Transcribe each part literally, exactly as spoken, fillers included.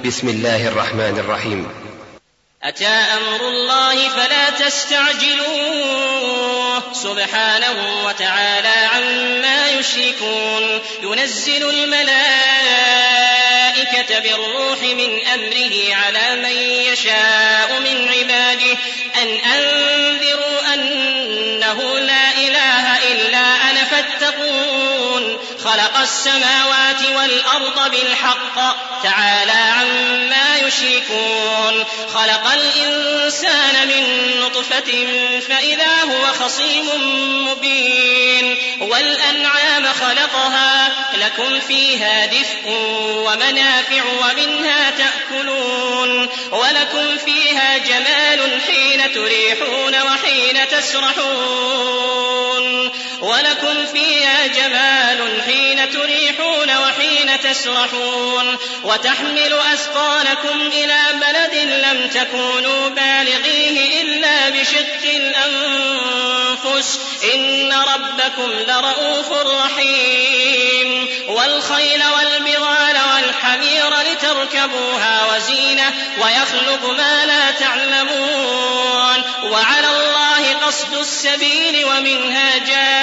بسم الله الرحمن الرحيم. أتى أمر الله فلا تستعجلوه سبحانه وتعالى عما يشركون. ينزل الملائكة بالروح من أمره على من يشاء من عباده أن أنذروا أنه لا إله إلا أنا فاتقون. خلق السماوات والأرض بالحق تعالى عما يشركون. خلق الإنسان من نطفة فإذا هو خصيم مبين. والأنعام خلقها لكم فيها دفء ومنافع ومنها تأكلون. ولكم فيها جمال حين تريحون وحين تسرحون. ولكم فيها جمال حين تريحون وحين تسرحون. وتحمل أثقالكم إلى بلد لم تكونوا بالغيه إلا بشق الأنفس إن ربكم لرؤوف رحيم. والخيل والبغال والحمير لتركبوها وزينة ويخلق ما لا تعلمون. وعلى الله قصد السبيل ومنها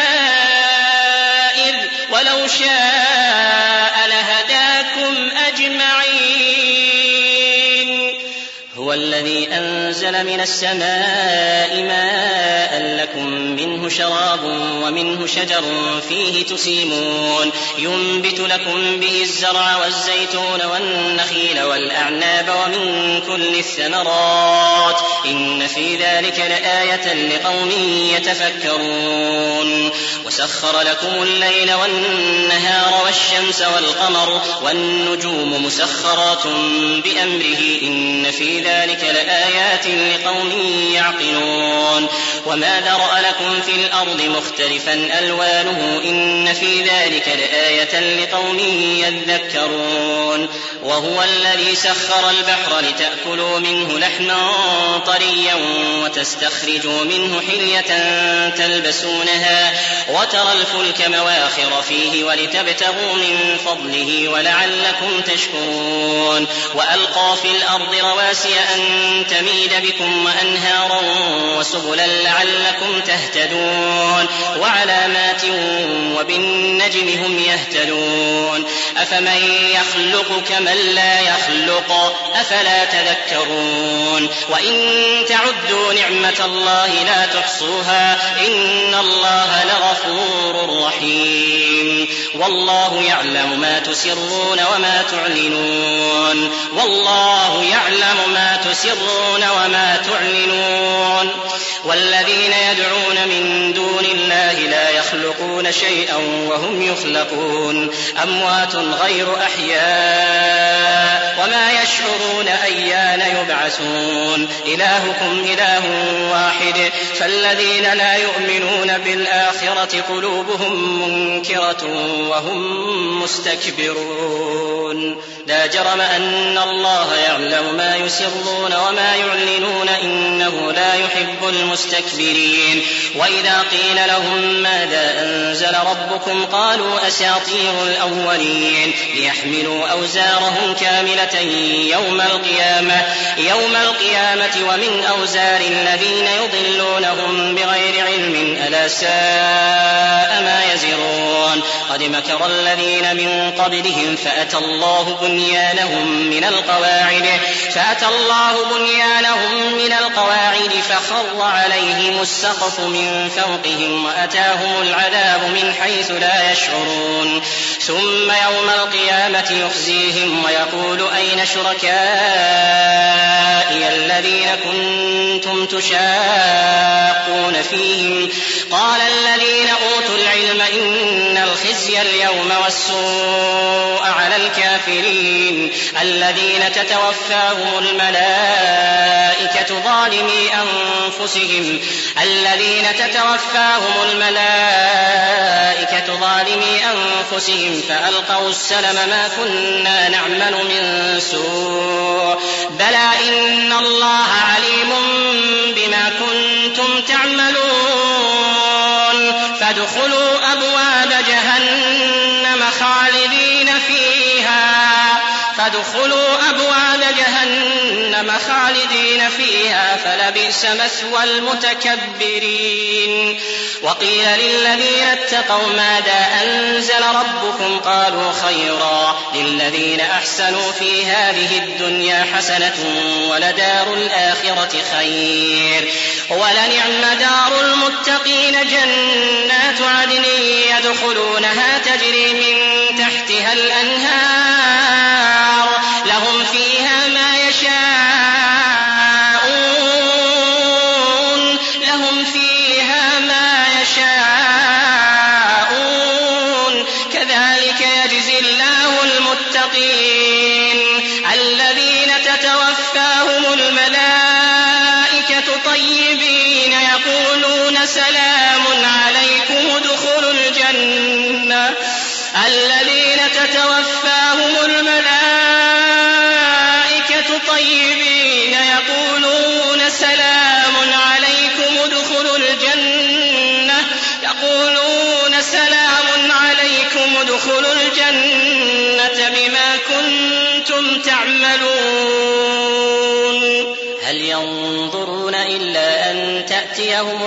جائر ولو شاء لهداكم أجمعين. هو الذي أنزل من السماء ماء لكم منه شراب ومنه شجر فيه تسيمون. ينبت لكم به الزرع والزيتون والنخيل والأعناب ومن كل الثمرات إن في ذلك لآية لقوم يتفكرون. وسخر لكم الليل والنهار والشمس والقمر والنجوم مسخرات بأمره إن في ذلك لآيات لقوم يعقلون. وما ذرأ لكم في الأرض مختلفا ألوانه إن في ذلك لآية لقوم يذكرون. وهو الذي سخر البحر لتأكلوا منه لحما طريا وتستخرجوا منه حلية تلبسونها وترى الفلك مواخر فيه ولتبتغوا من فضله ولعلكم تشكرون. وألقى في الأرض رواسي أن تميد بكم وأنهارا وسبلا لعلكم تهتدون. وعلامات وبالنجم هم يهتدون. أفمن يخلق كمن لا يخلق أفلا تذكرون. وإن تعدوا نعمة الله لا تحصوها إن الله لغفور رحيم. والله يعلم ما تسرون وما تعلنون. والله يعلم ما تسرون وما تعلنون. والذين يدعون من دون الله لا يخلقون شيئا وهم يخلقون. أموات غير أحياء وما يشعرون أيان يبعثون. إلهكم إله واحد فالذين لا يؤمنون بالآخرة قلوبهم منكرة وهم مستكبرون. لا جرم أن الله يعلم ما يسرون وما يعلنون إنه لا يحب المستكبرين. وإذا قيل لهم ماذا أنزل ربكم قالوا أساطير الأولين ليحملوا أوزارهم كاملة يوم القيامة يوم القيامة ومن أوزار الذين يضلونهم بغير علم ألا ساء ما يزرون. قد مكر الذين من قبلهم فأتى الله بنيانهم من القواعد فأتى الله بنيانهم من القواعد فخر عليهم السقف من فوقهم وأتاهم العذاب من حيث لا يشعرون. ثم يوم القيامة يخزيهم ويقول أين شركائي الذين كنتم تشاقون فيهم قال الذين أوتوا العلم إن الخزي اليوم والسوء على الكافرين الذين تتوفاهم الملائكة ظالمي أنفسهم الذين تتوفاهم الملائكة ظالمي أنفسهم فألقوا السلم ما كنا نعمل من سوء بلى إن الله عليم بما كنتم تعملون. فادخلوا أبواب جهنم خالدين فيها فادخلوا أبواب جهنم خالدين فيها فلبئس مثوى المتكبرين. وقيل للذين اتقوا ماذا أنزل ربكم قالوا خيرا للذين أحسنوا في هذه الدنيا حسنة ولدار الآخرة خير ولنعم دار المتقين جنات عدن يدخلونها تجري من تحتها الأنهار لهم فيها ما يشاءون لهم فيها ما يشاءون كذلك يجزي الله المتقين الذين تتوفاهم الملائكة طيبين يقولون سلام عليكم ادخلوا الجنة الذين تتوفاهم الملائكة طيبين يقولون سلام عليكم ادخلوا الجنة يقولون سلام عليكم ادخلوا الجنة بما كنتم تعملون هل ينظرون إلا أن تأتيهم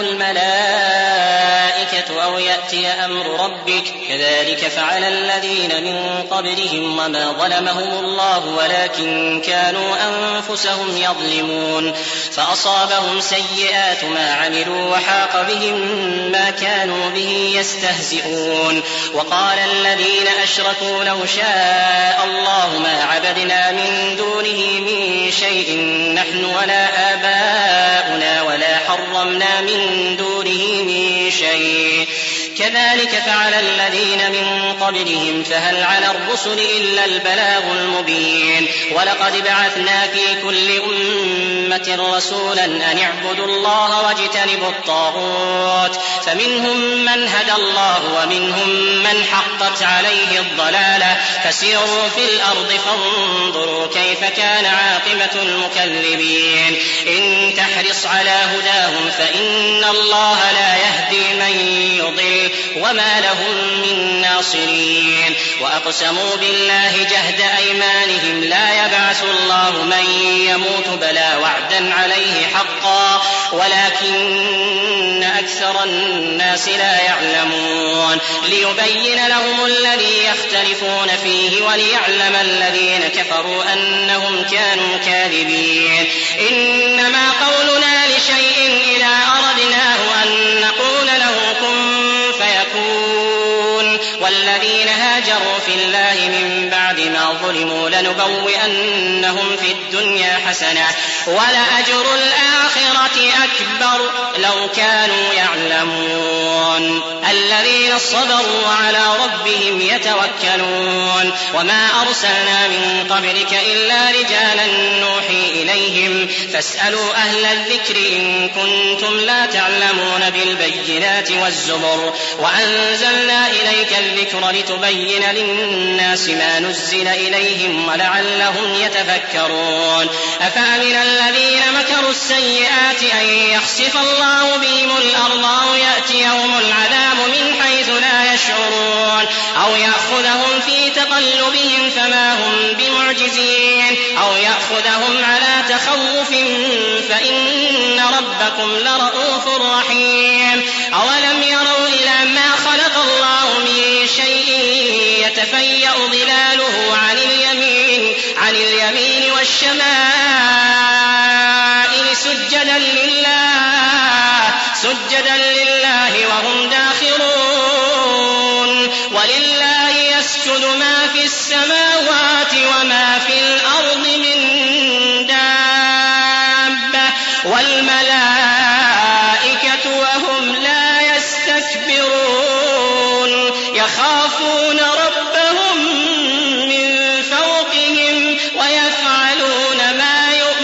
الملائكة أو يأتي أمر ربك كذلك فعل الذين من قبلهم وما ظلمهم الله ولكن كانوا أنفسهم يظلمون فأصابهم سيئات ما عملوا وحاق بهم ما كانوا به يستهزئون. وقال الذين أشركوا لو شاء الله ما عبدنا من دونه من شيء نحن ولا آباؤنا ولا حرمنا من دونه من شيء كذلك فعل الذين من قبلهم فهل على الرسل إلا البلاغ المبين. ولقد بعثنا في كل أمة رسولا أن اعبدوا الله واجتنبوا الطاغوت فمنهم من هدى الله ومنهم من حقت عليه الضلالة فسيروا في الأرض فانظروا كيف كان عاقبة المكذبين. إن تحرص على هداهم فإن الله لا يهدي من يضل وما لهم من ناصرين. وأقسموا بالله جهد أيمانهم لا يبعث الله من يموت بلى وعدا عليه حقا ولكن أكثر الناس لا يعلمون ليبين لهم الذي يختلفون فيه وليعلم الذين كفروا أنهم كانوا كاذبين. إنما قولنا لشيء إذا أردناه أن نقول له كن فيكون. والذين هاجروا في الله من بعد ما ظلموا لنبوئنهم في الدنيا حسنة ولأجر الآخرة أكبر لو كانوا يعلمون. الذين صبروا وعلى ربهم يتوكلون. وما أرسلنا من قبلك إلا رجالا نوحي إليهم فاسألوا أهل الذكر إن كنتم لا تعلمون بالبينات والزبر وأنزلنا إليك الذكر لتبين للناس ما نزل إليهم ولعلهم يتفكرون. أفأمن الذين مكروا السيئات أن يخسف الله بهم الأرض أو يأتيهم العذاب من حيث لا يشعرون أو يأخذهم في تقلبهم فما هم بمعجزين أو يأخذهم على تخوف فإن ربكم لرؤوف رحيم. أولم يروا إلى ما خلق الله من شيء يتفيأ ظلاله عن اليمين عن اليمين والشمائل سجدا لله سجدا لله وهم داخرون. ولله يسجد ما في السماوات وما في الأرض من دابة والملائكة وهم لا يستكبرون يخافون ربهم من فوقهم ويفعلون ما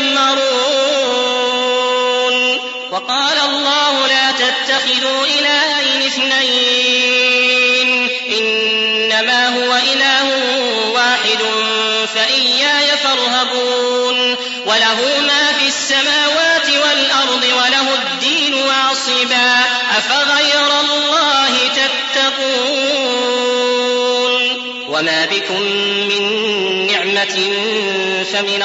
يؤمرون. وقال الله لا تتخذوا إلهين اثنين إنما هو إله واحد فإياي فارهبون. وله ما في السماوات والأرض وله الدين واصبا أفغير الله تتقون. وما بكم من نعمة نعمة فمن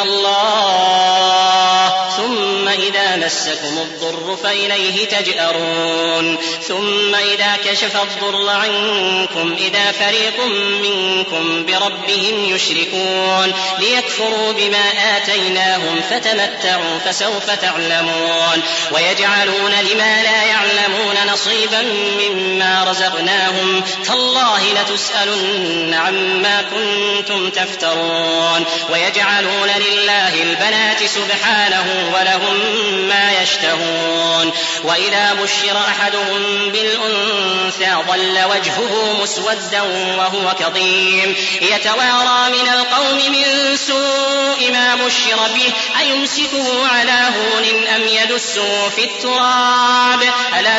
الله ثم إذا مسكم الضر فإليه تجأرون ثم إذا كشف الضر عنكم إذا فريق منكم بربهم يشركون ليكفروا بما آتيناهم فتمتعوا فسوف تعلمون ويجعلون لما لا يعلمون نصيبا مما رزقناهم تالله لتسألن عما كنتم تفترون ويجعلون لله البنات سبحانه ولهم ما يشتهون وإذا بشر أحدهم بالأنثى ظل وجهه مسودا وهو كظيم يتوارى من القوم من سوء ما بشر به أيمسكه على هون أم يدسه في التراب ألا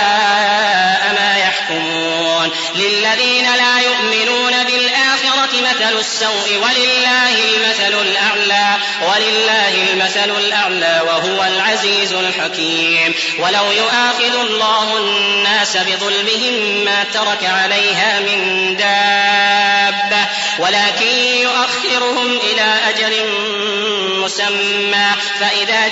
ساء ما يحكمون للذين لا يؤمنون بالآخرة مثل السوء ولله المثل الأعلى ولله المثل الأعلى وهو العزيز الحكيم ولو يؤاخذ الله الناس بظلمهم ما ترك عليها من دابة ولكن يؤخرهم إلى أجل مسمى فإذا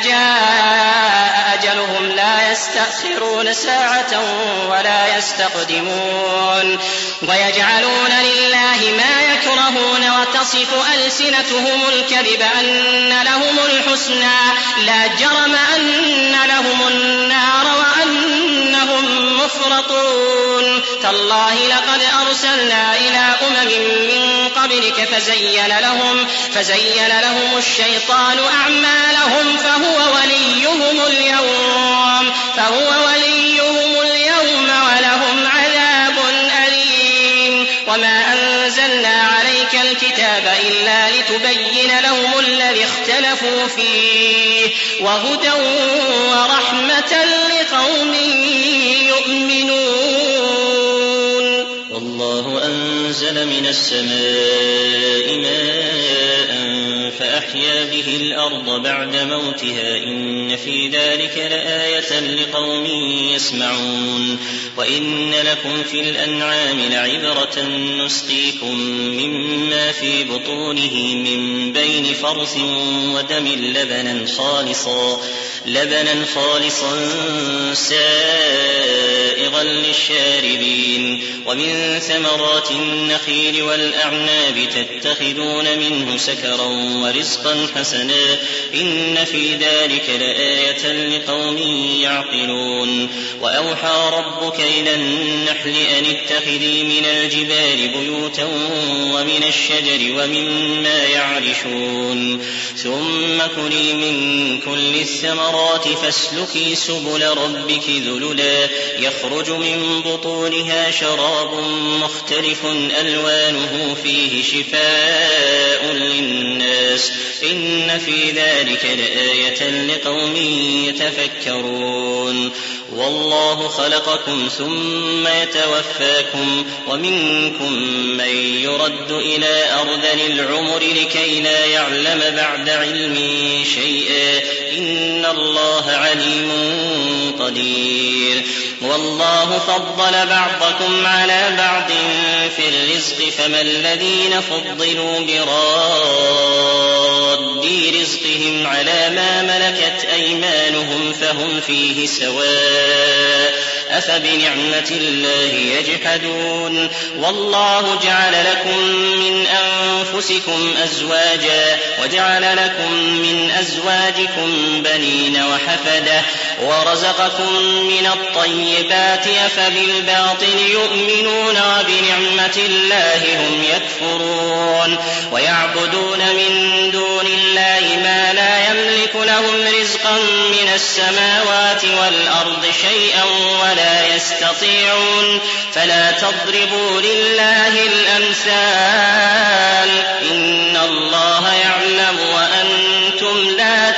جاء أجلهم لا يستأخرون ساعة ولا يستقدمون ويجعلون لله ما يكرهون وتصف ألسنتهم الكذب أن لهم الحسنى لا جرم أن لهم النار وأنهم مفرطون تالله لقد أرسلنا إلى أمم من قبلك فزين لهم, فزين لهم الشيطان أعمالهم فهو وليهم اليوم, فهو وليهم اليوم ولهم عذاب أليم وما أنزلنا عليك الكتاب إلا لتبين لهم الذي اختلفوا فيه وهدى ورحمة لقوم يؤمنون. والله أنزل من السماء ماء فأحيا به الأرض بعد موتها إن في ذلك لآية لقوم يسمعون. وإن لكم في الأنعام لعبرة نسقيكم مما في بطونه من بين فرث ودم لبنا خالصا, لبنا خالصا سائغا للشاربين ومن ثمرات النخيل والأعناب تتخذون منه سكرا ورزقا حسنا إن في ذلك لآية لقوم يعقلون. وأوحى ربك إلى النحل أن اتخذي من الجبال بيوتا ومن الشجر ومما يعرشون ثم كلي من كل الثمرات فاسلكي سبل ربك ذللا يخرج من بطونها شراب مختلف ألوانه فيه شفاء للناس إن في ذلك لآية لقوم يتفكرون. والله خلقكم ثم يتوفاكم ومنكم من يرد إلى أرذل العمر لكي لا يعلم بعد علم شيئا إن الله عليم قدير. والله فضل بعضكم على بعض في الرزق فما الذين فضلوا براد رزقهم على ما ملكت أيمانهم فهم فيه سواء أفبنعمة الله يجحدون. والله جعل لكم من أنفسكم أزواجا وجعل لكم من أزواجكم بنين وحفدة ورزقكم من الطيبات أفبالباطل يؤمنون وبنعمة الله هم يكفرون. ويعبدون من دون الله ما لا يملك لهم رزقا من السماوات والأرض شيئا ولا يستطيعون فلا تضربوا لله الأمثال إن الله يعلم وأنتم لا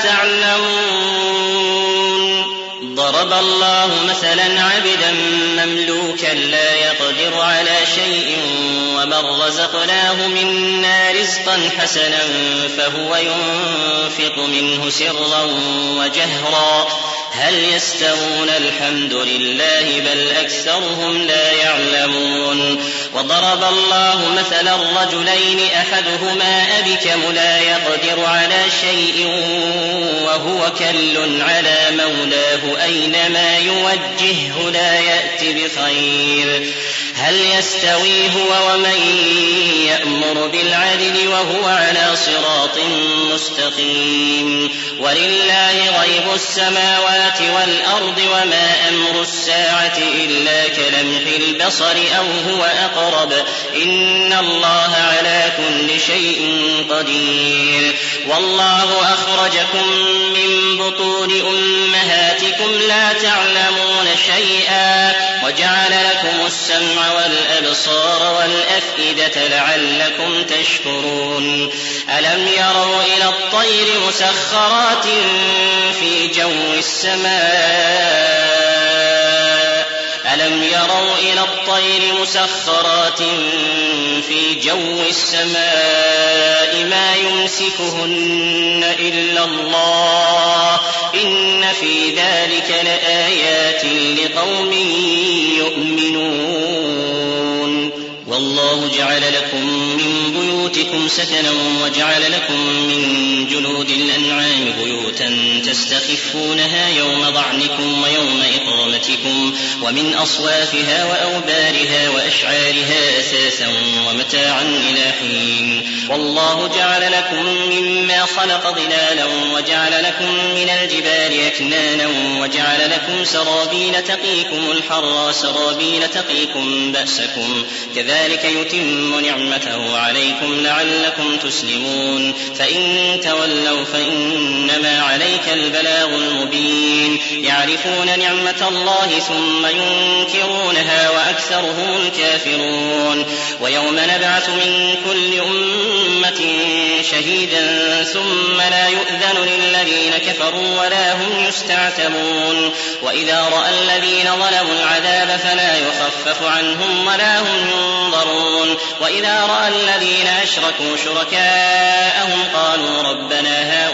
تعلمون. ضرب الله مثلا عبدا مملوكا لا يقدر على شيء ومن ومن رزقناه منا رزقا حسنا فهو ينفق منه سرا وجهرا هل يستوون الحمد لله بل أكثرهم لا يعلمون وضرب الله مثلا رجلين أحدهما أبكم لا يقدر على شيء وهو كل على مولاه أينما يوجهه لا يأتي بخير هل يستوي هو ومن يأمر بالعدل وهو على صراط مستقيم ولله غيب السماوات والأرض وما أمر الساعة إلا كلمح البصر أو هو أقرب إن الله على كل شيء قدير والله أخرجكم من بطون أمهاتكم لا تعلمون شيئا وجعل لكم السمع والأبصار والأفئدة لعلكم تشكرون ألم يروا إلى الطير مسخرات في جو السماء ألم يروا إلى الطير مسخرات في جو السماء ما يمسكهن إلا الله إن في ذلك لآيات لقوم يؤمنون والله جعل لكم من بيوتكم سكنا وجعل لكم من جلود الأنعام بيوتا تستخفونها يوم ضعنكم ويوم إقامتكم ومن أصوافها وأوبارها وأشعارها أثاثا ومتاعا إلى حين والله جعل لكم مما خلق ظلالا وجعل لكم من الجبال أكنانا وجعل لكم سرابيل تقيكم الحر سرابيل تقيكم بأسكم كذلك يتم نعمته عليكم لعلكم تسلمون فإن تولوا فإنما عليك البلاغ المبين يعرفون نعمة الله ثم ينكرونها وأكثرهم الكافرون ويوم نبعث من كل أمة شهيدا ثم لا يؤذن للذين كفروا ولا هم يستعتبون وإذا رأى الذين ظلموا العذاب فلا يخفف عنهم ولا هم ينظرون وإذا رأى الذين أشركوا شركاءهم قالوا ربنا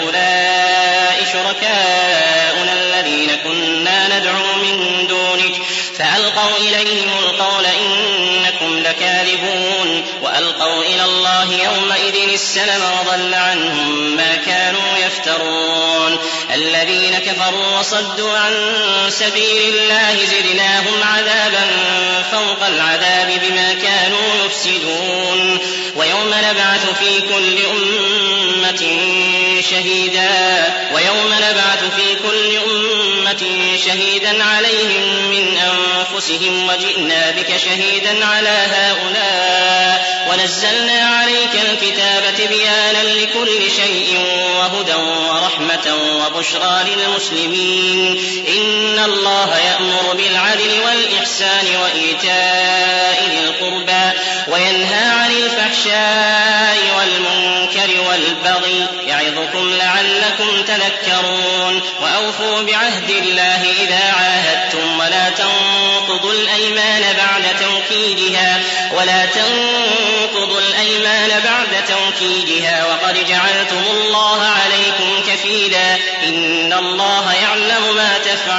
هؤلاء شركاؤنا الذين كنا ندعو من دونك فألقوا إليهم القول إنكم لكاذبون وألقوا إلى الله يومئذ السلم وضل عنهم ما كانوا يفترون الذين كفروا وصدوا عن سبيل الله زدناهم عذابا فوق العذاب بما كانوا يفسدون ويوم نبعث في كل أمة شهيدا ويوم نبعث في كل أمة شهيدا عليهم من أنفسهم وجئنا بك شهيدا على هؤلاء ونزلنا عليك الكتاب تبيانا لكل شيء وهدى ورحمة وبشرى للمسلمين إن الله يأمر بالعدل والإحسان وإيتاء ذي القربى وينهى عن الفحشاء والمنكر والبغي يعظكم لعلكم تذكرون وأوفوا بعهد الله إذا عاهدتم ولا تنقضوا الأيمان بعد توكيدها ولا تنقضوا الأيمان بعد توكيدها وقد جعلتم الله عليكم كفيلا إن الله يعلم ما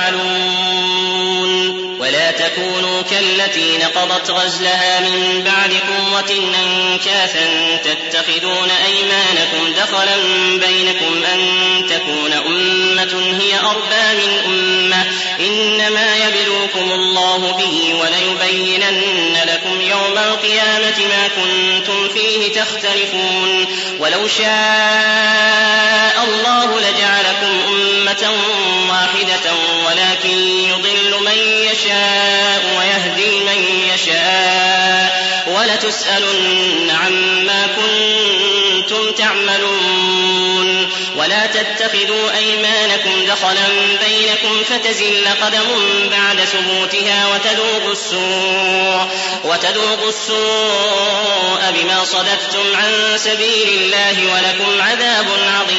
تفعلون ولا تكونوا كالتي نقضت غزلها من بعد قوة أنكاثا تتخذون أيمانكم دخلا بينكم أن تكون أمة هي أربى من أمة إنما يبلوكم الله به وليبينن لكم يوم القيامة ما كنتم فيه تختلفون ولو شاء الله لجعلكم أمة واحدة ولكن يضل من يشاء ويهدي من يشاء ولتسألن عما كنتم تعملون ولا تتخذوا أيمانكم دخلا بينكم فتزل قدم بعد ثبوتها وتذوقوا السوء وتذوقوا السوء بما صددتم عن سبيل الله ولكم عذاب عظيم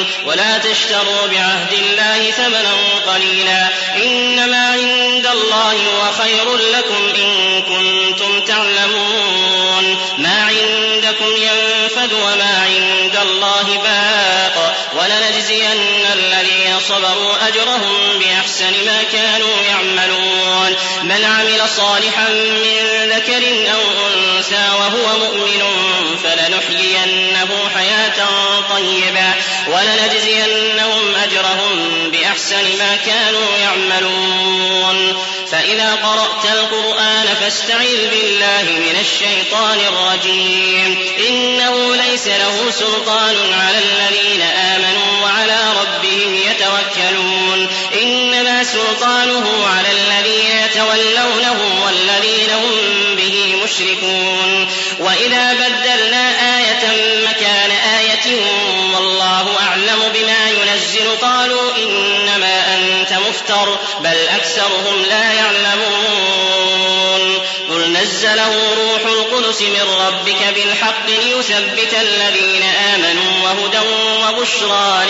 ولا تشتروا بعهد الله ثمنا قليلا إنما عند الله هو خير لكم إن كنتم تعلمون ما عندكم ينفد وما عند الله باق ولنجزين الذين صبروا أجرهم بأحسن ما كانوا يعملون من عمل صالحا من ذكر أو أنثى وهو مؤمن فلنحيينه حياة طيبة ولنجزينهم أجرهم بأحسن ما كانوا يعملون فإذا قرأت القرآن فاستعذ بالله من الشيطان الرجيم إنه ليس له سلطان على الذين آمنوا وعلى ربهم يتوكلون إنما سلطانه على الذين يتولونه والذين هم به مشركون وإذا بدلنا آية مكان آية والله أعلم بما ينزل قالوا إنما أنت مفتر بل أكثرهم لا يعلمون قل نزله روح القدس من ربك بالحق ليثبت الذين آمنوا وهدى وبشرى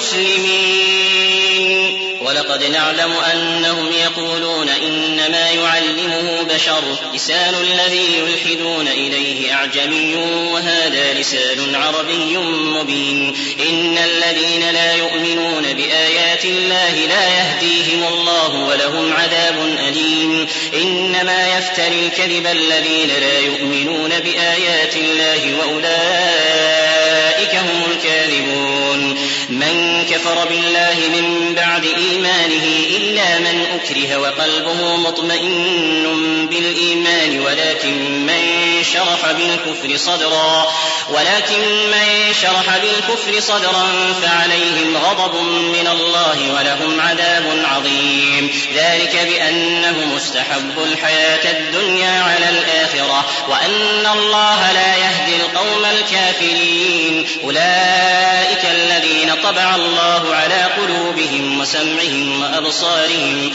للمسلمين ولقد نعلم أنهم يقولون إنما يعلمه بشر لسان الذي يلحدون إليه أعجمي وهذا لسان عربي مبين إن الذين لا يؤمنون بآيات الله لا يهديهم الله ولهم عذاب أليم إنما يفتري الكذب الذين لا يؤمنون بآيات الله وأولئك هم الكاذبون من كفر بالله من بعد إيمانه إلا من أكره وقلبه مطمئن بالإيمان ولكن من شرح بالكفر صدرا ولكن من شرح بالكفر صدرا فعليهم غضب من الله ولهم عذاب عظيم ذلك بأنهم استحبوا الحياة الدنيا على الآخرة وأن الله لا يهدي القوم الكافرين أولئك الذين طبع الله على قلوبهم وسمعهم وأبصارهم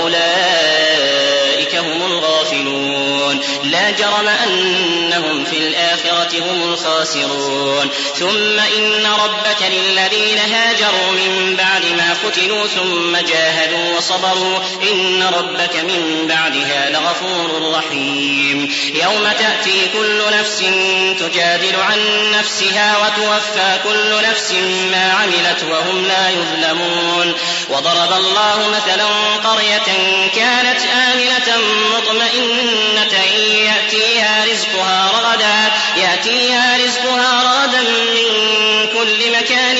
وأولئك هم الغافلون لا جرم أنهم في الآخرة هم الخاسرون ثم إن ربك للذين هاجروا من بعد ما فتنوا ثم جاهدوا وصبروا إن ربك من بعدها لغفور رحيم يوم تأتي كل نفس تجادل عن نفسها وتوفى كل نفس ما عملت وهم لا يظلمون وضرب الله مثلا قرية كانت آمنة مطمئنة يأتيها رزقها رغدا يأتيها رزقها رغدا من كل مكان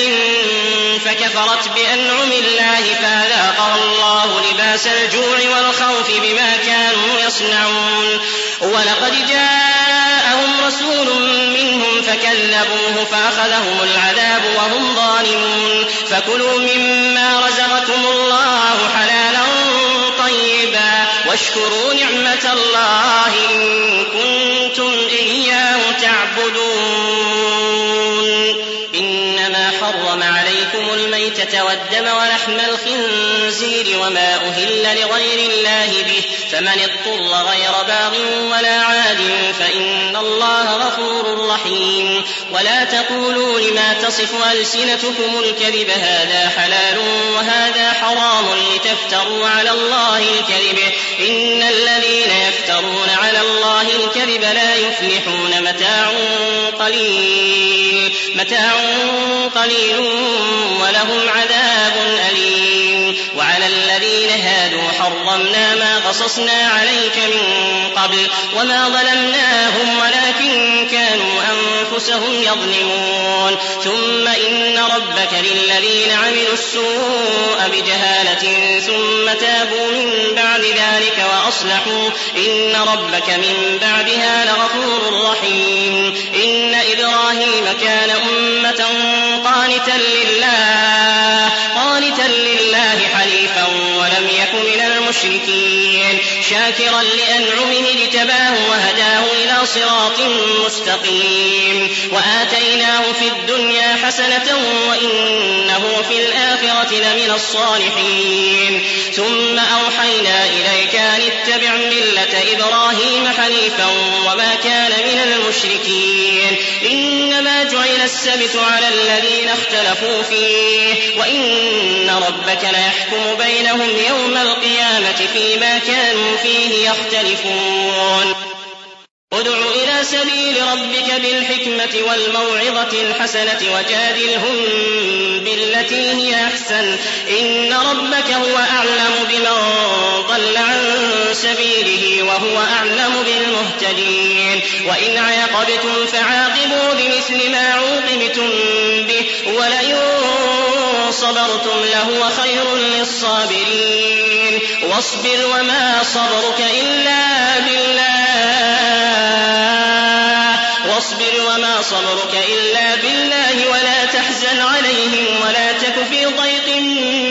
فكفرت بأنعم الله فأذاقها الله لباس الجوع والخوف بما كانوا يصنعون ولقد جاءهم رسول منهم فكذبوه فأخذهم العذاب وهم ظالمون فكلوا مما رزقكم الله حلالا طيبا واشكروا نعمة الله إن كنتم إياه تعبدون إنما حرم عليكم الميتة والدم ولحم الخنزير وما أهل لغير الله به فمن اضطر غير باغ ولا عاد فإن الله غفور رحيم ولا تقولوا لما تصف ألسنتكم الكذب هذا حلال وهذا حرام لتفتروا على الله الكذب إن الذين يفترون على الله الكذب لا يفلحون متاع قليل متاع قليل ولهم عذاب أليم وعلى الذين هادوا حرمنا ما قصصنا عليك من قبل وما ظلمناهم ولكن كانوا أنفسهم يظلمون ثم إن ربك للذين عملوا السوء بجهالة ثم تابوا من بعد ذلك وأصلحوا إن ربك من بعدها لغفور رحيم إن إبراهيم كان أمة قانتا لله قانتا لله حنيفا ولم يك من المشركين شاكرا لأنعمه اجتباه وهداه إلى صراط مستقيم وآتيناه في الدنيا حسنة وإنه في الآخرة لمن الصالحين ثم أوحينا إليك أن اتبع ملة إبراهيم حنيفا وما كان من المشركين إنما جعل السبت على الذين اختلفوا فيه وإن ربك ليحكم بينهم يوم القيامة فيما كانوا فيه يختلفون ادع إلى سبيل ربك بالحكمة والموعظة الحسنة وجادلهم بالتي هي أحسن إن ربك هو أعلم بمن ضل عن سبيله وهو أعلم بالمهتدين وإن عاقبتم فعاقبوا بمثل ما عوقبتم به ولئن صبرتم لهو خير للصابرين واصبر وما صبرك إلا بالله واصبر وما صبرك إلا بالله ولا تحزن عليهم ولا تك في ضيق